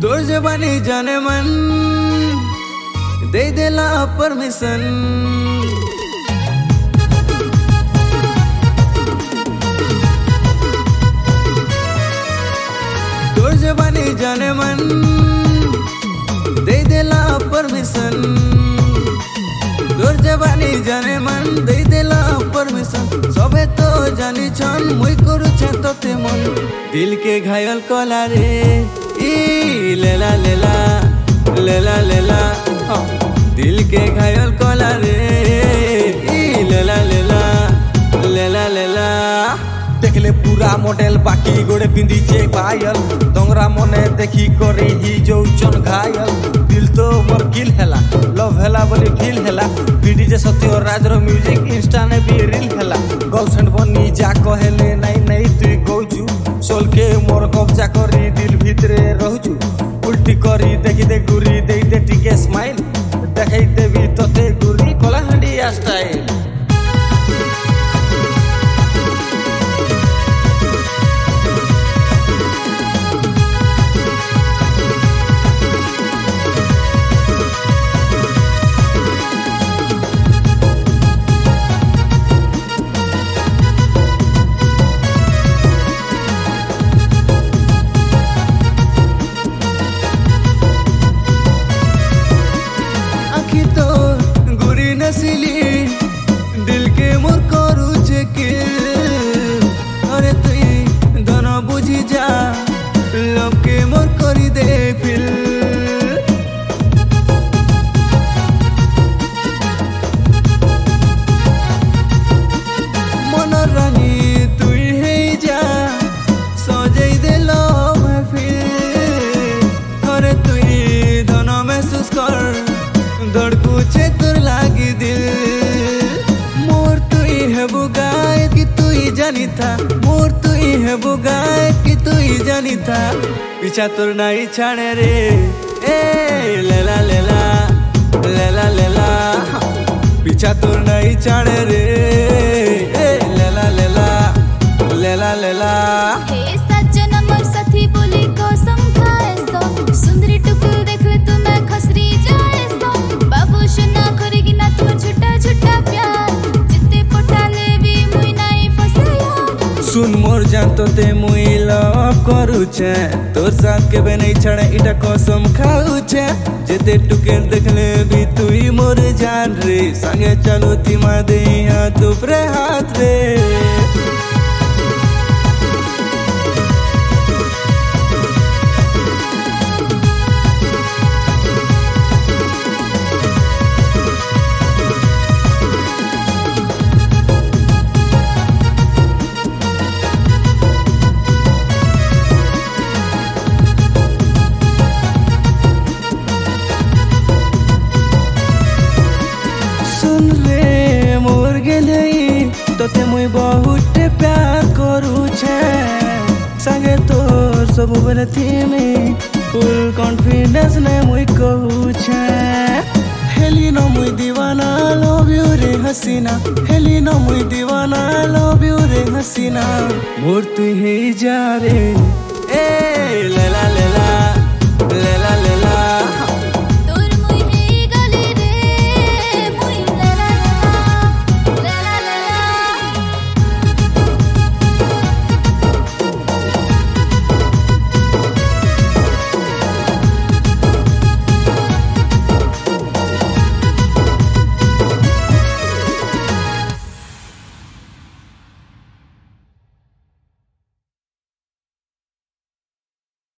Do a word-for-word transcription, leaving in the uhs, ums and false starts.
तोर जवानी जाने मन दे देला परमिशन। तोर जवानी जाने मन दे देला परमिशन। तोर जवानी जाने मन दे देला परमिशन। सबे तो जानी छन मुई करूछे तोते मन। दिल के घायल कला रे ई लेला लेला लेला लेला हाँ। दिल के घायल कला रे ई लेला लेला लेला लेला। देखले पूरा मॉडल बाकी गोड़े पिंधीचे पायल। दंगरा मने देखी करी ही जौचन घायल। दिल तो मोर गिल हेला लव हेला बोली फील हेला। बीडी जे सत्य राजर म्यूजिक इंस्टा ने भी रील हेला। गर्लफ्रेंड बनी जा कहेले नहीं नहीं तुई कहूचु। सोल के मोर कब्जा करी दिल भितरे रहूचु। उल्टी करी देखी दे गुरी दे दे टिके स्माइल। देखाई देवी तोते गुरी कलाहांडिया स्टाइल। दिल के मोर करूछे के अरे तुई दोनों बुझी जा लब के मोर करी दे फिल। मन रानी तुई है जा सजाई दे लो महफिल। अरे तुई दोनों महसूस कर धड़कुछे तोर लागी दिल। मोर तुई है बुगाए कि तुई जानी था। मोर तुई है बुगाए कि तुई जानी था। पीछा तोर नाई छाड़े रे ए लेला लेला लेला लेला। पीछा तोर नाई छाड़े रे ए लेला लेला लेला लेला। हे सज्जन मोर साथी बोली कसम खाए सो। सुंदरी टुकुर देख ले तू मैं खसरी जाए सो। बाबू सुना करेगी ना तुम झूठा झूठा प्यार। जिते पटा ले भी मुई नहीं फसे। सुन मोर जान तो ते मुई लव करूछे। तोर साथ के बे नहीं छड़े इटा कसम खाऊछे। जेते टुके देखले भी तुई मोर जान रे। संगे चलो तिमा दे हाथ ऊपरे हाथ रे। तोते मुई बहुत प्यार करूछे। संगे तोर सब बेले थीमी फुल कॉन्फिडेंस ने मुई कहूछे। हेली न मुई दीवाना लव यू रे हसीना। हेली न मुई दीवाना लव यू रे हसीना। मोर तुई है जा रे ए लेला लेला।